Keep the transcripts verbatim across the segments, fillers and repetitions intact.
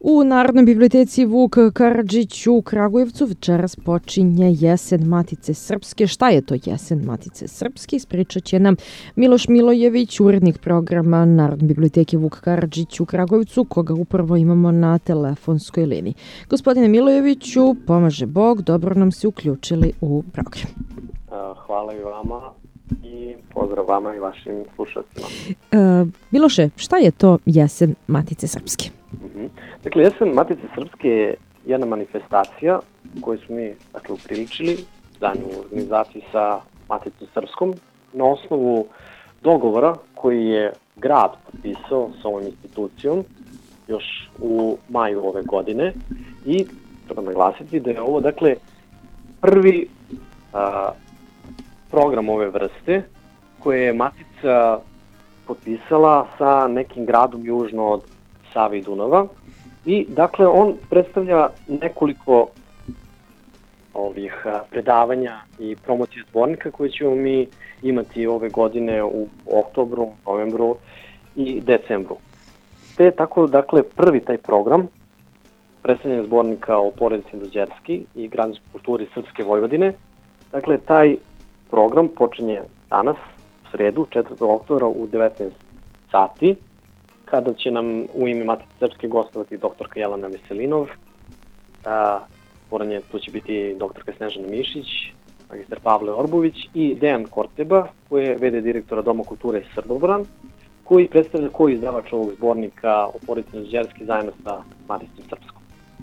U Narodnoj biblioteci Vuk Karadžić u Kragujevcu večeras počinje Jesen Matice Srpske. Šta je to Jesen Matice Srpske? Ispričat će nam Miloš Milojević, urednik programa Narodne biblioteke Vuk Karadžić u Kragujevcu, koga upravo imamo na telefonskoj liniji. Gospodine Milojeviću, pomaže Bog, dobro nam se uključili u program. Hvala i vama i pozdrav vama i vašim slušateljima. E, Miloše, šta je to Jesen Matice Srpske? Uh-huh. Dakle, Jesen Matice Srpske je jedna manifestacija koju smo mi dakle, upriličili zajedno u organizaciji sa Maticom Srpskom na osnovu dogovora koji je grad potpisao sa ovom institucijom još u maju ove godine i treba naglasiti da je ovo dakle prvi a, program ove vrste koje je Matica potpisala sa nekim gradom južno od Save i Dunava i dakle on predstavlja nekoliko ovih predavanja i promocije zbornika koje ćemo mi imati ove godine u oktobru, novembru i decembru. Te tako dakle prvi taj program predstavljanja zbornika o porodici Indođerski i građanskoj kulturi Srpske Vojvodine. Dakle taj program počinje danas u sredu četvrtog oktobra u devetnaest sati kada će nam u ime Matice Srpske gostovati doktorka Jelena Veselinov, a, poranje, tu će biti doktorka Snežana Mišić, magistar Pavle Orbović i Dejan Korteba, koji je ve de direktora Doma kulture Srbobran, koji predstavlja koji izdavač ovog zbornika o porodici Indođerski zajedno sa Maticom Srpskom.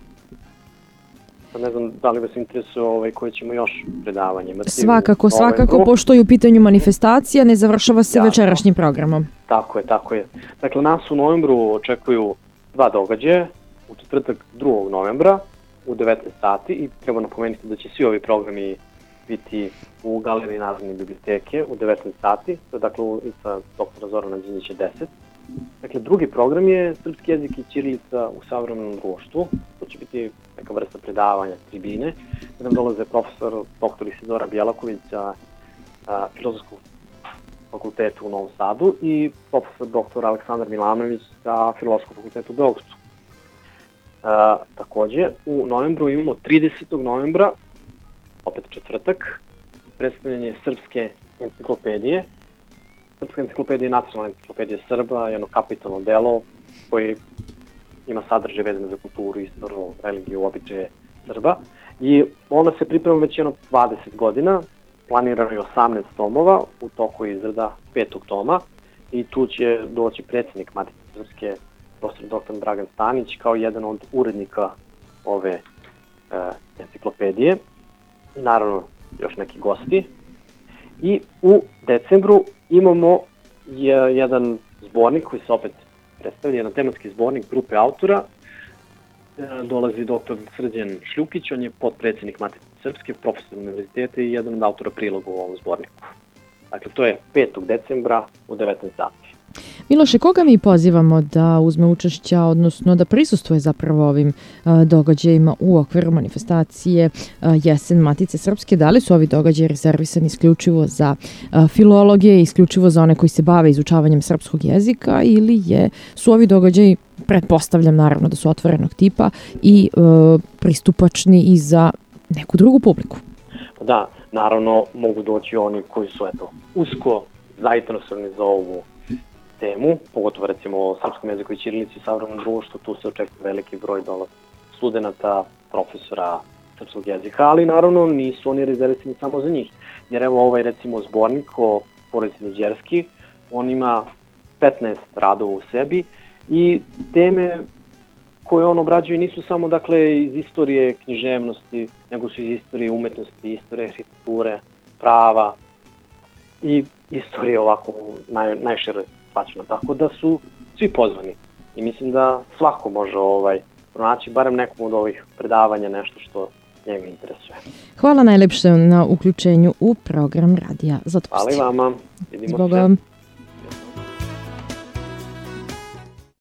Ne znam da li vas interesuje ovaj, koje ćemo još predavanje. Svakako, svakako, ovaj, pošto je u pitanju manifestacija, ne završava se ja, večerašnjim programom. Tako je, tako je. Dakle, nas u novembru očekuju dva događaja, u četvrtak drugog novembra u devetnaest sati i treba napomenuti da će svi ovi programi biti u Galeriji Narodne biblioteke u devetnaest sati, to je dakle ulica doktora Zorana Đinđića deset. Dakle, drugi program je srpski jezik i ćirilica u savremenom društvu. To će biti neka vrsta predavanja, tribine, gde nam dolaze profesor doktor Isidora Bjelaković sa Filozofskog fakultetu u Novom Sadu i profesor doktor Aleksandar Milanović sa Filozofskog fakultetu u Beogradu. Takođe, u novembru imamo tridesetog novembra, opet četvrtak, predstavljanje Srpske enciklopedije. Srpska enciklopedija je nacionalna enciklopedija Srba, jedno kapitalno delo koji ima sadržaj vezane za kulturu, istoriju, religiju, običaje Srba. I ona se priprema već jedno dvadeset godina, planirano je osamnaest tomova, u toku je izrada petog toma i tu će doći predsjednik Matice Srpske, profesor doktor Dragan Stanić, kao jedan od urednika ove e, enciklopedije. I naravno još neki gosti. I u decembru imamo je, jedan zbornik koji se opet predstavlja, jedan tematski zbornik grupe autora. E, dolazi doktor Srđan Šljukić, on je potpredsjednik Matice Srpske, profesor univerziteta i jedan od autora priloga u ovom zborniku. Dakle, to je petog decembra u devetnaest sati. Miloše, koga mi pozivamo da uzme učešća, odnosno da prisustvuje zapravo ovim uh, događajima u okviru manifestacije uh, Jesen Matice Srpske? Da li su ovi događaji rezervisani isključivo za uh, filologe, isključivo za one koji se bave izučavanjem srpskog jezika ili je, su ovi događaji, pretpostavljam naravno da su otvorenog tipa i uh, pristupačni i za neku drugu publiku? Da, naravno mogu doći oni koji su eto, usko zainteresovani za ovu temu, pogotovo recimo o srpskom jeziku i ćirilici u savremenom društvu, tu se očekuje veliki broj dola studenta, profesora srpskog jezika, ali naravno nisu oni rezervisani samo za njih. Jer evo ovaj recimo zbornik o porodici Indođerski, on ima petnaest radova u sebi i teme koje on obrađuje nisu samo dakle iz istorije književnosti, nego su iz istorije umetnosti, istorije arhitekture, prava i istorije ovako naj, najšire plaćeno. Tako da su svi pozvani i mislim da svako može ovaj pronaći barem nekom od ovih predavanja nešto što njega interesuje. Hvala najlepše na uključenju u program Radija Zlatopsti. Hvala i vama. Vidimo se.